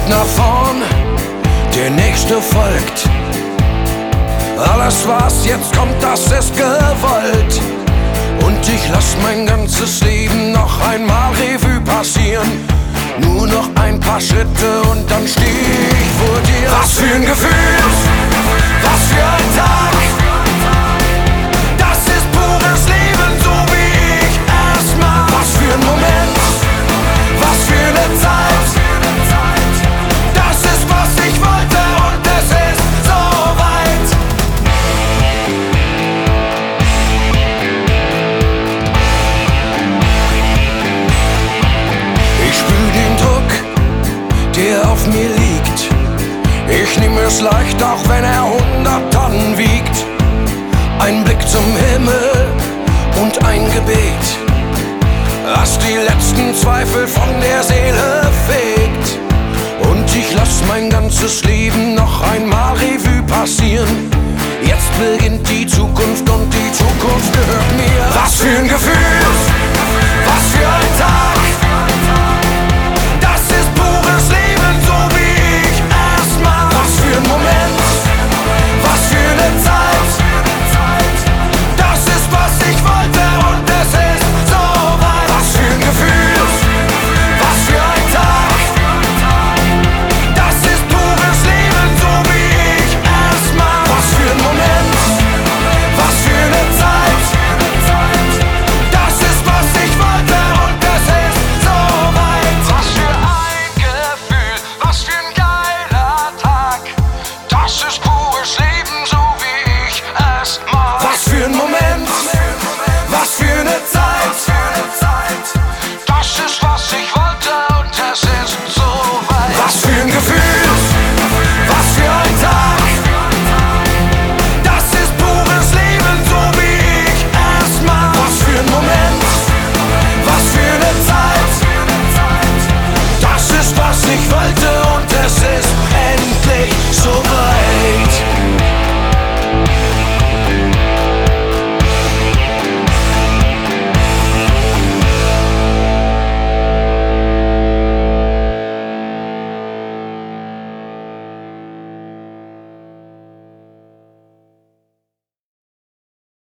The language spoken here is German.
Schritt nach vorn, der nächste folgt. Alles was jetzt kommt, das ist gewollt. Und ich lass mein ganzes Leben noch einmal Revue passieren. Nur noch ein paar Schritte und dann steh ich vor dir. Was für ein Gefühl, was für ein Tag. Das ist pures Leben, so wie ich es mag. Was für ein Moment, was für eine Zeit. Das ist was ich wollte und es ist soweit. Ich spür den Druck, der auf mir liegt. Ich nehm es leicht, auch wenn er 100 Tonnen wiegt. Ein Blick zum Himmel und ein Gebet, das die letzten Zweifel von der Seele fegt. Und ich lass mein ganzes Leben noch einmal Revue passieren. Jetzt beginnt die Zukunft und die Zukunft gehört mir. Was für ein Gefühl,